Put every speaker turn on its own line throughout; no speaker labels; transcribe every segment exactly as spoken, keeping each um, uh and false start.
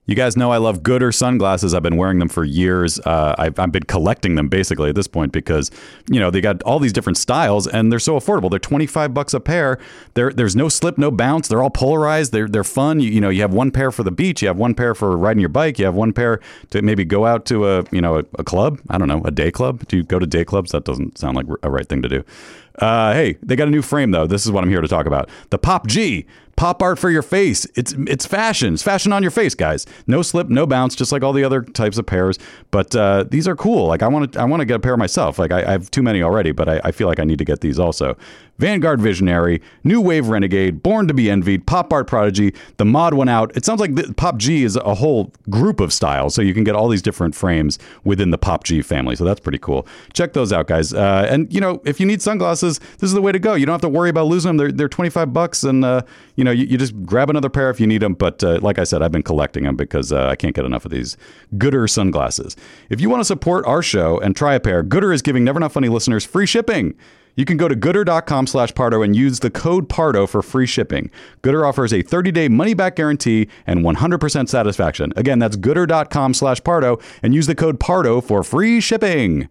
You guys know I love Goodr sunglasses. I've been wearing them for years. Uh, I've, I've been collecting them basically at this point because, you know, they got all these different styles and they're so affordable. They're twenty-five bucks a pair. There, there's no slip, no bounce. They're all polarized. They're they're fun. You, you know, you have one pair for the beach. You have one pair for riding your bike. You have one pair to maybe go out to a, you know, a, a club. I don't know, a day club. Do you go to day clubs? That doesn't sound like a right thing to do. Uh, hey, they got a new frame though. This is what I'm here to talk about. The Pop G. Pop art for your face. It's it's fashion. It's fashion on your face, guys. No slip, no bounce, just like all the other types of pairs. But uh, these are cool. Like I want to I want to get a pair myself. Like I, I have too many already, but I, I feel like I need to get these also. Vanguard Visionary, New Wave Renegade, Born to be Envied, Pop Art Prodigy, the Mod One Out. It sounds like the Pop G is a whole group of styles, so you can get all these different frames within the Pop G family. So that's pretty cool. Check those out, guys. Uh, and you know, if you need sunglasses, this is the way to go. You don't have to worry about losing them. They're they're twenty-five bucks, and uh, you know, you, you just grab another pair if you need them. But uh, like I said, I've been collecting them because uh, I can't get enough of these Goodr sunglasses. If you want to support our show and try a pair, Goodr is giving Never Not Funny listeners free shipping. You can go to goodr.com slash Pardo and use the code Pardo for free shipping. Goodr offers a thirty-day money-back guarantee and one hundred percent satisfaction. Again, that's goodr.com slash Pardo and use the code Pardo for free shipping.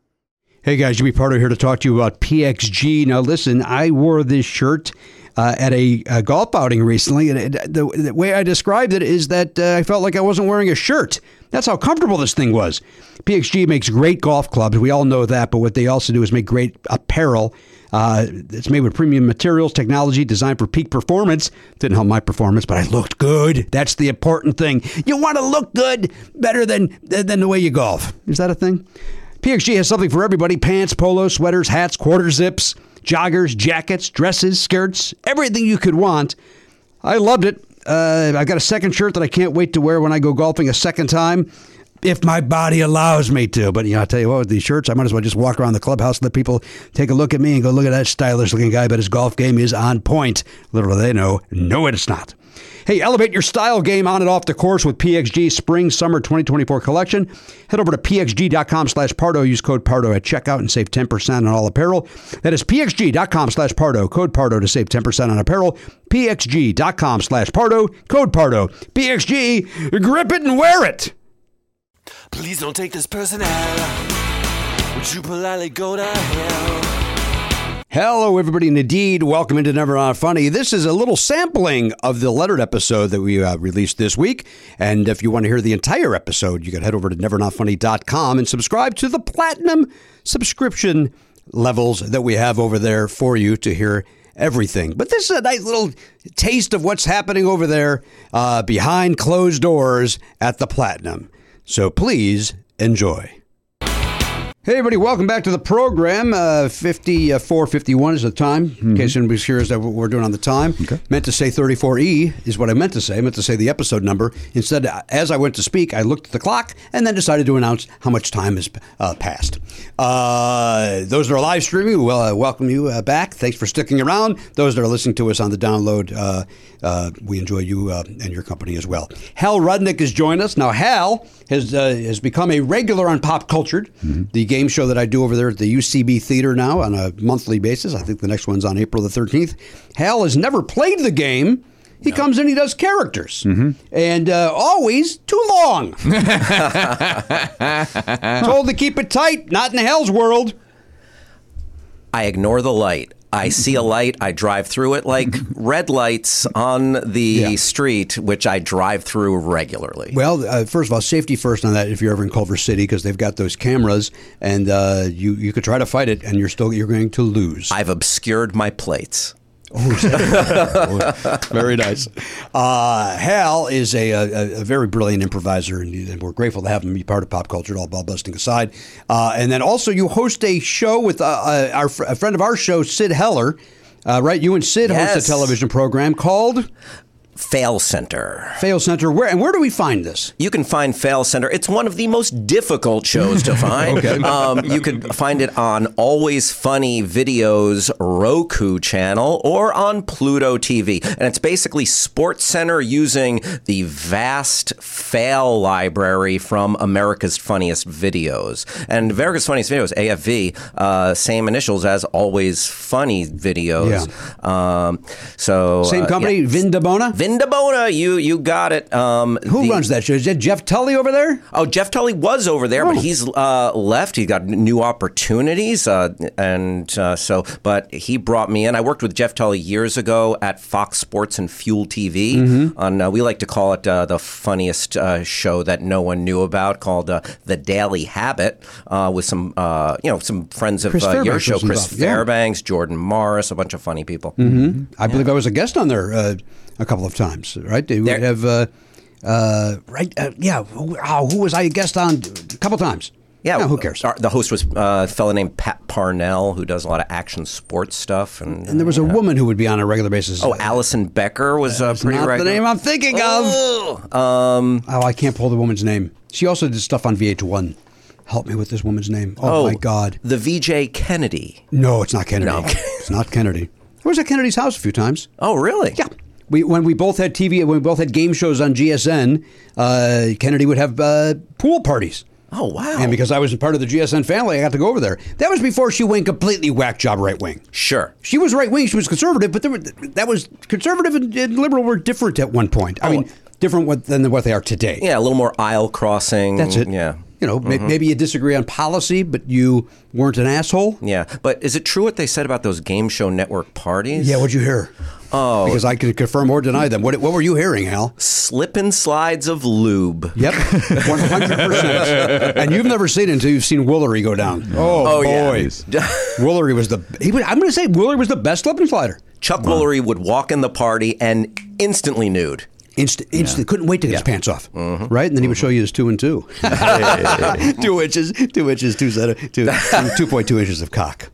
Hey guys, Jimmy Pardo here to talk to you about P X G. Now listen, I wore this shirt uh, at a, a golf outing recently, and it, the, the way I described it is that uh, I felt like I wasn't wearing a shirt. That's how comfortable this thing was. P X G makes great golf clubs. We all know that, but what they also do is make great apparel. Uh, it's made with premium materials, technology, designed for peak performance. Didn't help my performance, but I looked good. That's the important thing. You want to look good better than, than the way you golf. Is that a thing? P X G has something for everybody. Pants, polos, sweaters, hats, quarter zips, joggers, jackets, dresses, skirts, everything you could want. I loved it. Uh, I got a second shirt that I can't wait to wear when I go golfing a second time, if my body allows me to. But, you know, I'll tell you what, with these shirts, I might as well just walk around the clubhouse and let people take a look at me and go, look at that stylish-looking guy, but his golf game is on point. Little do they know, no, it's not. Hey, elevate your style game on and off the course with P X G Spring Summer twenty twenty-four collection. Head over to pxg.com slash Pardo. Use code Pardo at checkout and save ten percent on all apparel. That is pxg.com slash Pardo. Code Pardo to save ten percent on apparel. pxg.com slash Pardo. Code Pardo. P X G, grip it and wear it.
Please don't take this person out. Would you politely go to hell?
Hello, everybody, and indeed, welcome into Never Not Funny. This is a little sampling of the lettered episode that we uh, released this week. And if you want to hear the entire episode, you can head over to never not funny dot com and subscribe to the platinum subscription levels that we have over there for you to hear everything. But this is a nice little taste of what's happening over there uh, behind closed doors at the Platinum. So please enjoy. Hey, everybody, welcome back to the program. Uh, fifty-four fifty-one is the time, mm-hmm. in case anybody's curious what we're doing on the time. Okay. Meant to say thirty-four E is what I meant to say. I meant to say the episode number. Instead, as I went to speak, I looked at the clock and then decided to announce how much time has uh, passed. Uh, those that are live streaming, we'll uh, welcome you uh, back. Thanks for sticking around. Those that are listening to us on the download, uh, uh, we enjoy you uh, and your company as well. Hal Rudnick has joined us. Now, Hal has, uh, has become a regular on Pop Cultured, mm-hmm. the game show that I do over there at the U C B Theater now on a monthly basis. I think the next one's on April the thirteenth. Hal has never played the game. He no. comes in, he does characters. Mm-hmm. And uh, always too long. Told to keep it tight, not in Hal's world.
I ignore the light. I see a light, I drive through it like red lights on the yeah. street, which I drive through regularly.
Well, uh, first of all, safety first on that if you're ever in Culver City, because they've got those cameras, and uh, you, you could try to fight it, and you're still you're going to lose.
I've obscured my plates.
Oh, very nice. Uh, Hal is a, a, a very brilliant improviser, and, and we're grateful to have him be part of Pop Culture, all ball busting aside. Uh, and then also you host a show with uh, uh, our a friend of our show, Sid Heller, uh, right? You and Sid yes. host a television program called
Fail Center.
Fail Center. Where and where do we find this?
You can find Fail Center. It's one of the most difficult shows to find. okay. um, you could find it on Always Funny Video's Roku channel or on Pluto T V. And it's basically Sports Center using the vast fail library from America's Funniest Videos. And America's Funniest Videos, A F V, uh, same initials as Always Funny Videos.
Yeah.
Um, so
Same company, uh, yeah. Vin Dabona?
Vin Windabona, you you got it. Um,
Who
the,
runs that show? Is that Jeff Tully over there?
Oh, Jeff Tully was over there,
Oh.
but he's uh, left. He got new opportunities, uh, and uh, so. But he brought me in. I worked with Jeff Tully years ago at Fox Sports and Fuel T V. Mm-hmm. On uh, we like to call it uh, the funniest uh, show that no one knew about, called uh, The Daily Habit, uh, with some uh, you know some friends of
Chris
uh, your
Fairbanks
show,
was
Chris
involved, yeah.
Fairbanks, Jordan Morris, a bunch of funny people.
Mm-hmm. I believe I was a guest on there uh, a couple of times, right? They would
There-
have, uh, uh, right? Uh, yeah. Who, oh, who was I a guest on a couple times?
Yeah,
No, who cares?
our- the host was uh, a fellow named Pat Parnell, who does a lot of action sports stuff, and,
And there was a woman who would be on a regular basis.
oh, Allison Becker was uh,
That's
pretty
not
regular.
the name I'm thinking of.
Oh, um,
Oh, I can't pull the woman's name. She also did stuff on V H one. Help me with this woman's name. Oh, my God.
the V J Kennedy.
No, it's not Kennedy.
No.
It's not Kennedy. I was at Kennedy's house a few times.
Oh, really?
Yeah. We, when we both had T V, when we both had game shows on G S N, uh, Kennedy would have uh, pool parties.
Oh, wow.
And because I was part of the G S N family, I got to go over there. That was before she went completely whack job right wing.
Sure.
She was right wing, she was conservative, but there were, that was conservative and, and liberal were different at one point. I
Oh.
mean, different what, than what they are today.
Yeah, a little more aisle crossing.
That's it.
Yeah.
You know, may, maybe you disagree on policy, but you weren't an asshole.
Yeah. But is it true what they said about those game show network parties?
Yeah, what'd you hear?
Oh.
Because I could confirm or deny them. What, what were you hearing, Hal?
Slip and slides of lube.
Yep, one hundred percent. And you've never seen it until you've seen Woolery go down. Oh,
Oh, yeah.
boy. Woolery was the, he was, I'm going to say Woolery was the best slip and slider.
Chuck Woolery would walk in the party and instantly nude.
Instant, instant, couldn't wait to get his pants off,
Mm-hmm.
right? And then he would show you his two and two, two inches, two inches, two centi- two, two point two inches of cock.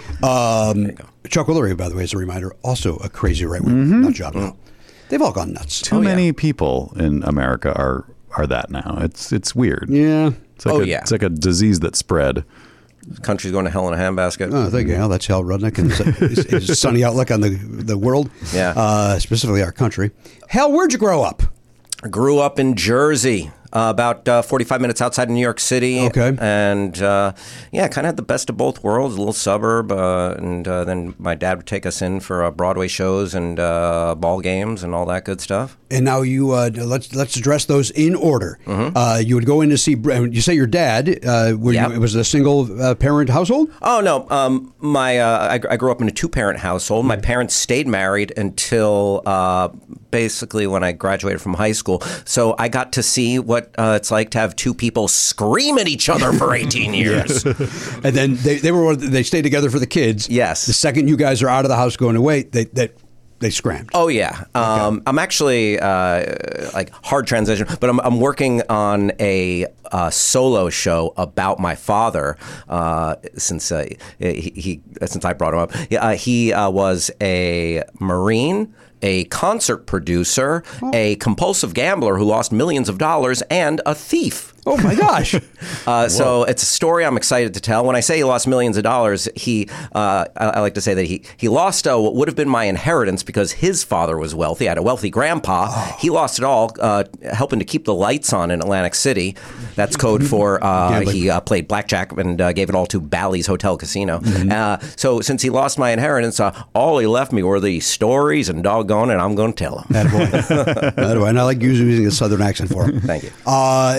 Um, Chuck Woolery, by the way, as a reminder, also a crazy right wing nut job now. They've all gone nuts.
Too
Oh, yeah.
many people in America are are that now. It's it's weird.
Yeah.
It's like
Oh,
a,
yeah.
It's like a disease that spread.
The country's going to hell in a handbasket.
Oh, thank you, Hal. That's Hal Rudnick and his, his sunny outlook on the the world.
Yeah.
Uh, specifically our country. Hal, where'd you grow up?
I grew up in Jersey, uh, about uh, forty-five minutes outside of New York City.
Okay.
And uh, yeah, kind of had the best of both worlds, a little suburb. Uh, and uh, then my dad would take us in for uh, Broadway shows and uh, ball games and all that good stuff.
And now you uh, let's let's address those in order.
Mm-hmm.
Uh, you would go in to see. You say your dad. Uh, were
Yep.
you, it was a single uh, parent household.
Oh, no. Um, my uh, I, I grew up in a two-parent household. My parents stayed married until uh, basically when I graduated from high school. So I got to see what uh, it's like to have two people scream at each other for eighteen years.
And then they, they were they stayed together for the kids.
Yes.
The second you guys are out of the house going away, they they they scrammed.
Oh yeah, um, I'm actually uh, like hard transition, but I'm, I'm working on a uh, solo show about my father. Uh, since uh, he, he since I brought him up, uh, he uh, was a Marine, a concert producer, a compulsive gambler who lost millions of dollars, and a thief.
Oh my gosh!
Uh, so it's a story I'm excited to tell. When I say he lost millions of dollars, he uh, I, I like to say that he he lost uh, what would have been my inheritance because his father was wealthy. I had a wealthy grandpa.
Oh.
He lost it all uh, helping to keep the lights on in Atlantic City. That's code for uh,
Gambling.
he uh, played blackjack and uh, gave it all to Bally's Hotel Casino.
Mm-hmm.
Uh, so since he lost my inheritance, uh, all he left me were the stories and doggone it, I'm going to tell him.
Attaboy. Attaboy. And I like using a southern accent for him.
Thank you.
Uh,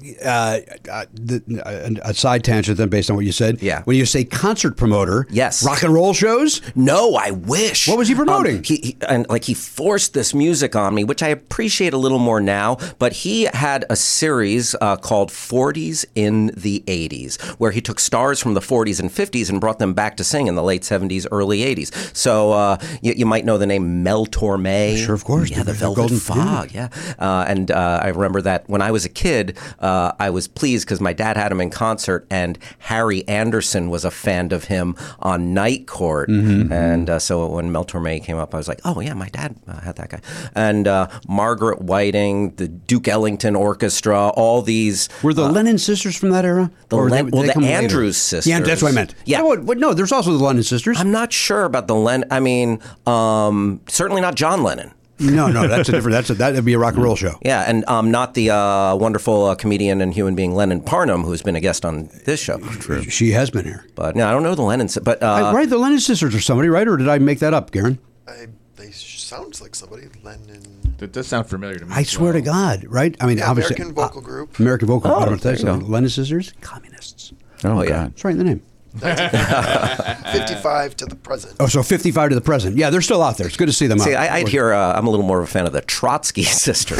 uh, uh, the, uh, a side tangent then based on what you said.
Yeah.
When you say concert promoter,
Yes.
rock and roll shows.
No, I wish.
What was he promoting?
Um, he, he and like he forced this music on me, which I appreciate a little more now. But he had a series uh, called forties in the eighties, where he took stars from the forties and fifties and brought them back to sing in the late seventies, early eighties. So uh, you, you might know the name Mel Torme.
Sure, of course.
Yeah, the
The
Velvet
Golden-
Fog. Yeah, uh, and uh, I remember that when I was a kid, uh, I was pleased because my dad had him in concert, and Harry Anderson was a fan of him on Night Court.
Mm-hmm.
And uh, so when Mel Torme came up, I was like, oh, yeah, my dad uh, had that guy. And uh, Margaret Whiting, the Duke Ellington Orchestra, all these.
Were the Lennon sisters from that era?
the
Or
Len-
they-
well,
they
the
come later?
Andrews sisters.
Yeah, that's what I meant.
Yeah.
No, what- what- no, there's also the Lennon sisters.
I'm not sure about the Len. I mean, um, certainly not John Lennon.
no, no, that's a different. That's a, that'd be a rock and roll show.
Yeah, and um, not the uh, wonderful uh, comedian and human being Lennon Parnham, who's been a guest on this show. True.
She has been here.
But no, I don't know the Lennon. si- But uh,
I- right, the Lennon sisters or somebody, right? Or did I make that up, Garen?
I, they sounds like somebody. Lennon.
That does sound familiar to me.
I swear
well.
to God, right? I mean,
Yeah,
obviously,
American Vocal Group.
American Vocal.
Oh,
I don't
there you
know.
go.
Lennon Sisters, communists.
Oh,
Oh, yeah.
God.
That's right in the name.
fifty-five to the present.
Oh, so fifty-five to the present. Yeah, they're still out there. It's good to see them
See,
out.
I, I'd hear. Uh, I'm a little more of a fan of the Trotsky sisters.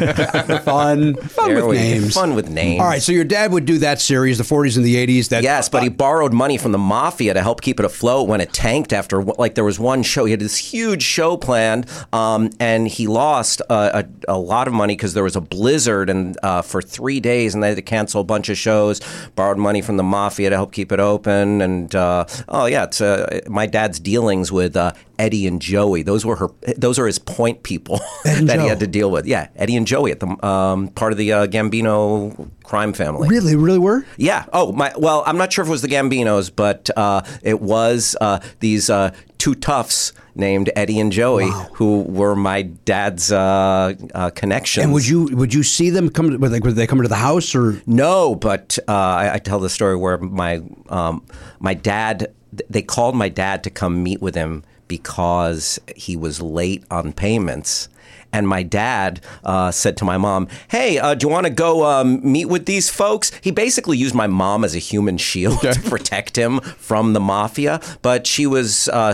fun, fun
There
with
we go.
names.
Fun with names.
All right, so your dad would do that series, the forties and the eighties. That
Yes, but he borrowed money from the mafia to help keep it afloat when it tanked after, like, there was one show. He had this huge show planned, um, and he lost uh, a, a lot of money because there was a blizzard and uh, for three days, and they had to cancel a bunch of shows. Borrowed money from the mafia to help keep it open, and uh, oh yeah, it's uh, my dad's dealings with uh, Eddie and Joey. Those were her. Those are his point people that
and
he
Joe.
had to deal with. Yeah, Eddie and Joey at the um, part of the uh, Gambino crime family.
really, really were.
Yeah. Oh, my. Well, I'm not sure if it was the Gambinos, but uh, it was uh, these uh, two toughs named Eddie and Joey,
Wow.
who were my dad's uh, uh, connections.
And would you would you see them come? To, like, would they come to the house or?
No, but uh, I, I tell the story where my um, my dad. They called my dad to come meet with him because he was late on payments. And my dad uh, said to my mom, hey, uh, do you want to go um, meet with these folks? He basically used my mom as a human shield to protect him from the mafia. But she was uh,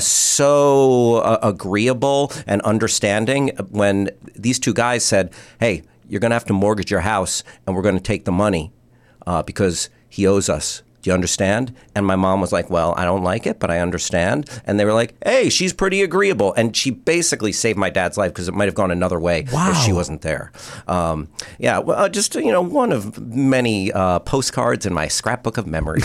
so uh, agreeable and understanding when these two guys said, hey, you're going to have to mortgage your house and we're going to take the money uh, because he owes us. Do you understand? And my mom was like, well, I don't like it, but I understand. And they were like, hey, she's pretty agreeable. And she basically saved my dad's life because it might have gone another way
Wow.
if she wasn't there. Um, yeah, well, uh, just, you know, one of many uh, postcards in my scrapbook of memories.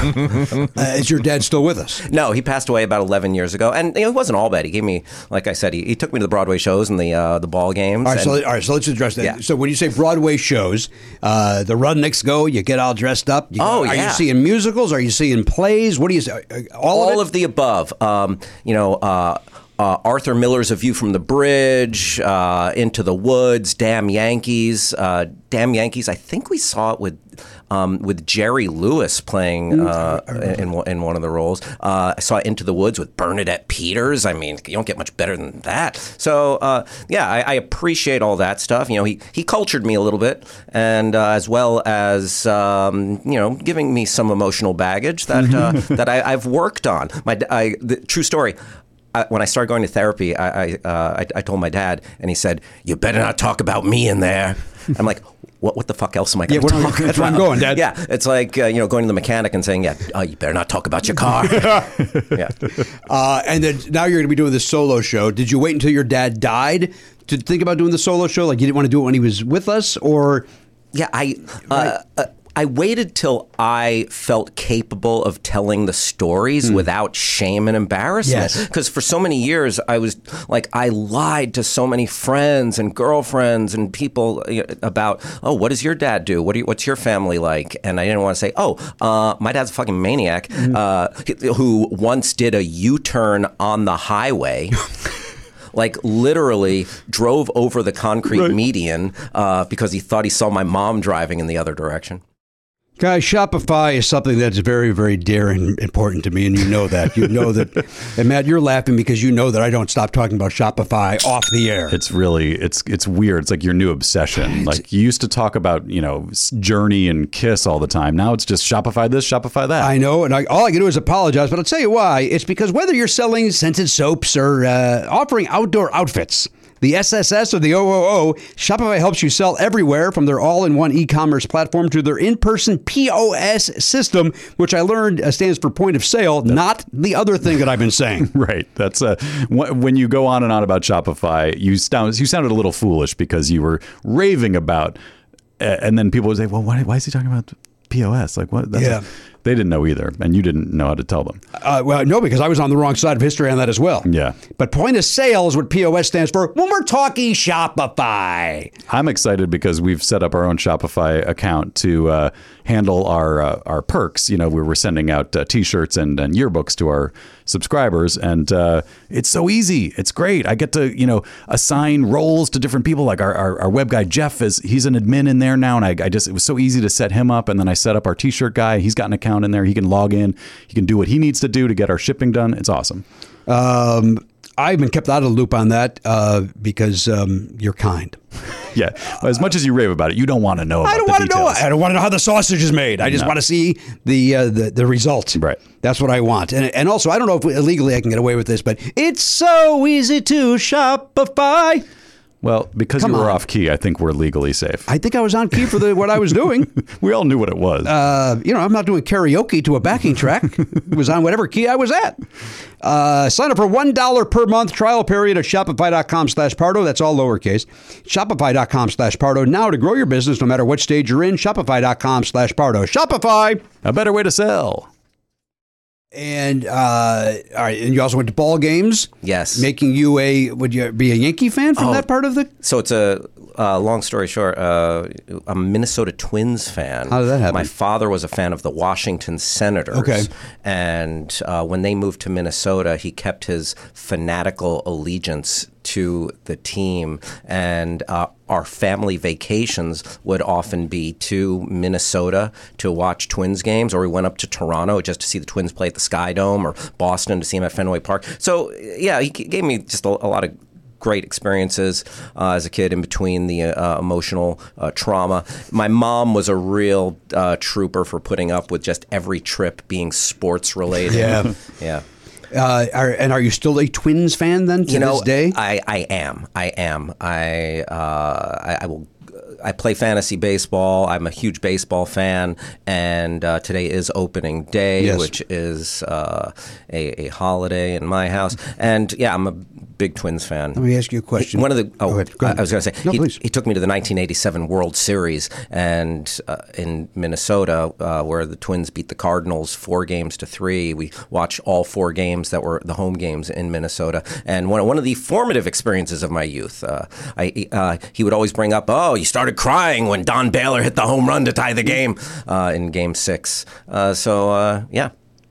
Uh, is your dad still with us?
No, he passed away about eleven years ago. And you know, it wasn't all bad. He gave me, like I said, he, he took me to the Broadway shows and the uh, the ball games.
All right,
and,
so all right, so let's address that.
Yeah.
So when you say Broadway shows, uh, the Rudnicks go, you get all dressed up. You,
Oh,
are
yeah.
you seeing musicals? Are you seeing plays? What do you say? All,
all
of it?
of the above. Um, you know, uh, uh, Arthur Miller's A View from the Bridge, uh, Into the Woods, Damn Yankees. Uh, Damn Yankees, I think we saw it with um, with Jerry Lewis playing uh, in, one- in one of the roles. Uh, I saw Into the Woods with Bernadette Peters. I mean, you don't get much better than that. So, uh, yeah, I, I appreciate all that stuff. You know, he, he cultured me a little bit, and uh, as well as, um, you know, giving me some emotional baggage that uh, that I, I've worked on. My, I, the, true story. I, when I started going to therapy, I I, uh, I I told my dad, and he said, "You better not talk about me in there." I'm like, "What? What the fuck else am I going to
Yeah,
talk
where- that's
about?"
where I'm going, Dad.
Yeah, it's like uh, you know, going to the mechanic and saying, "Yeah, uh, you better not talk about your car." Yeah.
Uh, and then now you're going to be doing this solo show. Did you wait until your dad died to think about doing the solo show? Like you didn't want to do it when he was with us, or
Yeah, I uh, uh, I waited till I felt capable of telling the stories without shame and embarrassment.
Yes.
Because for so many years, I was like, I lied to so many friends and girlfriends and people uh, about, oh, what does your dad do? What do you, what's your family like? And I didn't want to say, oh, uh, my dad's a fucking maniac uh, who once did a U-turn on the highway. Like literally drove over the concrete median uh, because he thought he saw my mom driving in the other direction.
guys, Shopify is something that's very, very dear and important to me, and you know that. You know that. And Matt, you're laughing because you know that I don't stop talking about Shopify off the air.
It's really it's it's weird. It's like your new obsession. Like you used to talk about, you know, Journey and Kiss all the time. Now it's just Shopify this, Shopify that.
I know, and I, all I can do is apologize, but I'll tell you why. It's because whether you're selling scented soaps or uh, offering outdoor outfits, the S S S or the O O O, Shopify helps you sell everywhere from their all-in-one e-commerce platform to their in-person P O S system, which I learned uh, stands for point of sale, not the other thing that I've been saying.
Right. That's uh, wh- when you go on and on about Shopify, you sound you sounded a little foolish because you were raving about, uh, and then people would say, "Well, why, why is he talking about P O S? Like what?" That's
Yeah.
a, they didn't know either, and you didn't know how to tell them.
Uh, well, no, because I was on the wrong side of history on that as well.
Yeah.
But point of sale is what P O S stands for when we're talking Shopify.
I'm excited because we've set up our own Shopify account to uh, handle our uh, our perks. You know, we were sending out uh, T-shirts and, and yearbooks to our subscribers, and uh, it's so easy. It's great. I get to you know assign roles to different people. Like our, our, our web guy Jeff is he's an admin in there now, and I, I just it was so easy to set him up. And then I set up our T-shirt guy. He's got an account in there. He can log in. He can do what he needs to do to get our shipping done. It's awesome.
Um, I've been kept out of the loop on that uh, because um, you're kind.
Yeah, as much as you rave about it, you don't want to know about
I don't
the
want to know.
details.
I don't want to know how the sausage is made. I just
No.
want to see the, uh, the the result.
Right.
That's what I want. And and also, I don't know if illegally I can get away with this, but it's so easy to Shopify.
Well, because
Come
you were
on.
off key, I think we're legally safe.
I think I was on key for the what I was doing.
We all knew what it was.
Uh, you know, I'm not doing karaoke to a backing track. It was on whatever key I was at. Uh, sign up for one dollar per month trial period at Shopify.com slash Pardo. That's all lowercase. Shopify.com slash Pardo. Now to grow your business no matter what stage you're in. Shopify.com slash Pardo. Shopify!
A better way to sell.
And uh, all right, and you also went to ball games.
Yes.
Making you a, would you be a Yankee fan from
Oh.
that part of the?
So it's a uh, long story short. Uh, I'm a Minnesota Twins fan.
How did that happen?
My father was a fan of the Washington Senators.
Okay.
And uh, when they moved to Minnesota, he kept his fanatical allegiance to the team, and uh, our family vacations would often be to Minnesota to watch Twins games, or we went up to Toronto just to see the Twins play at the Sky Dome, or Boston to see them at Fenway Park. So yeah, he gave me just a, a lot of great experiences uh, as a kid in between the uh, emotional uh, trauma. My mom was a real uh, trooper for putting up with just every trip being sports related.
Yeah.
Yeah.
Uh, are, and are you still a Twins fan then to
You know,
this day?
I, I am. I am. I, uh, I I will. I play fantasy baseball. I'm a huge baseball fan, and uh, today is opening day,
Yes.
which is uh, a, a holiday in my house. And yeah, I'm a big Twins fan.
Let me ask you a question.
One of the oh,
Go ahead. Go ahead.
I was going to say
No,
he,
please.
he took me to the nineteen eighty-seven World Series, and uh, in Minnesota, uh, where the Twins beat the Cardinals four games to three. We watched all four games that were the home games in Minnesota, and one one of the formative experiences of my youth. Uh, I uh, he would always bring up, oh, you started crying when Don Baylor hit the home run to tie the game uh, in Game Six. Uh, so uh, yeah,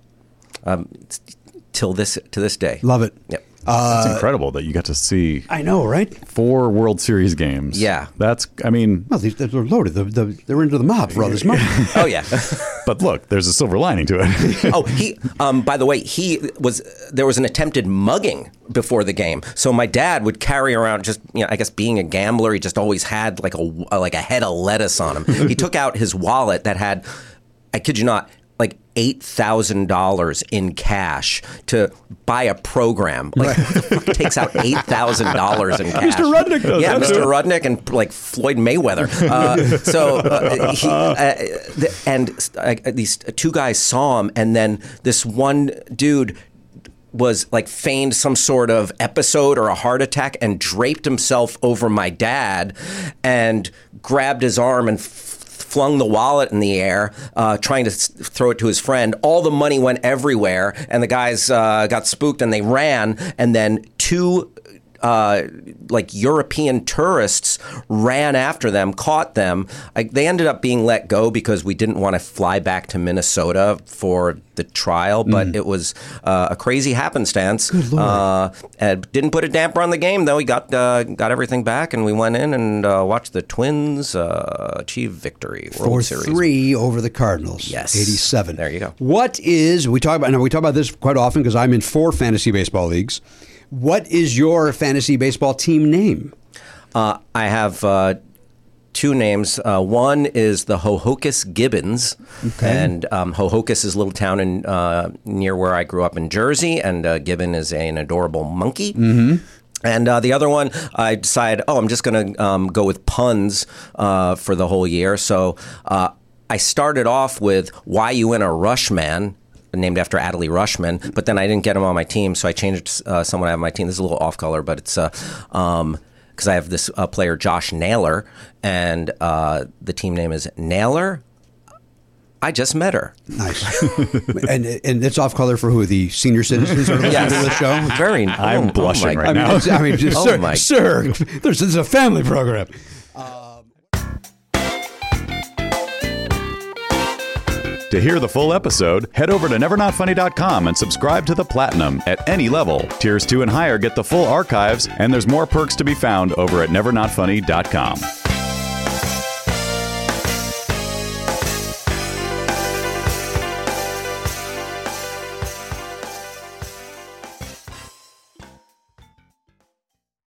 um, till this to this day,
Love it.
Yep.
It's incredible that you got to see
I know, right?
four World Series games.
Yeah.
That's, I mean,
Well, they, they're loaded. They're, they're, they're into the mob, brothers. Mob.
Oh yeah.
but look, there's a silver lining to it.
Oh, he. Um, by the way, he was. There was an attempted mugging before the game. So my dad would carry around, just you know, I guess being a gambler, he just always had like a like a head of lettuce on him. He took out his wallet that had, I kid you not, like eight thousand dollars in cash to buy a program. Like, who the fuck takes out eight thousand dollars in cash?
Mister Rudnick does.
Yeah,
That's
Mister
it.
Rudnick and like Floyd Mayweather. Uh, so uh, he, uh, the, and uh, these two guys saw him, and then this one dude was like feigned some sort of episode or a heart attack and draped himself over my dad and grabbed his arm and f- flung the wallet in the air, uh, trying to s- throw it to his friend. All the money went everywhere, and the guys uh, got spooked and they ran. And then two uh, like European tourists ran after them, caught them. I, they ended up being let go because we didn't want to fly back to Minnesota for the trial, but
Mm.
it was uh, a crazy happenstance. Uh, and didn't put a damper on the game, though. He got uh, got everything back, and we went in and uh, watched the Twins uh, achieve victory. World
Four
Series.
three over the Cardinals.
Yes.
eighty-seven.
There you go.
What is we talk about? Now we talk about this quite often because I'm in four fantasy baseball leagues. What is your fantasy baseball team name?
Uh, I have uh, two names. Uh, one is the Hohokus Gibbons, and um, Hohokus is a little town in uh, near where I grew up in Jersey, and uh, Gibbon is a, an adorable monkey. Mm-hmm. And uh, the other one, I decided, oh, I'm just going to um, go with puns uh, for the whole year. So uh, I started off with Why You In a Rush Man, named after Adley Rushman, but then I didn't get him on my team, so I changed it to uh, someone I have on my team. This is a little off color, but it's uh, um, because I have this uh, player, Josh Naylor, and uh, the team name is Naylor. I just met her.
Nice. and and it's off color for who? The senior citizens are listening
Yes.
to the show?
Very.
I'm
oh,
blushing
oh my
right
I mean,
now.
it's- I mean, just,
Oh
sir,
my-
sir, this is a family program.
To hear the full episode, head over to never not funny dot com and subscribe to the Platinum at any level. Tiers two and higher get the full archives, and there's more perks to be found over at never not funny dot com.